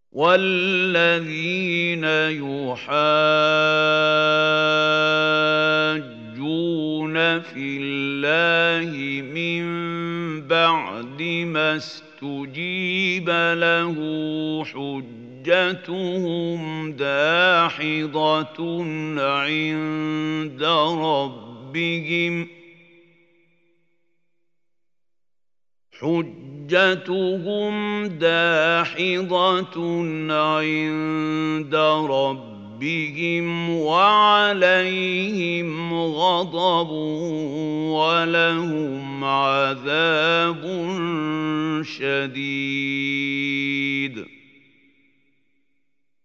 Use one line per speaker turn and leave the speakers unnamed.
والذين يحاجون في الله من بعد ما استجيب له حجتهم داحضة عند ربهم وعليهم غضب ولهم عذاب شديد.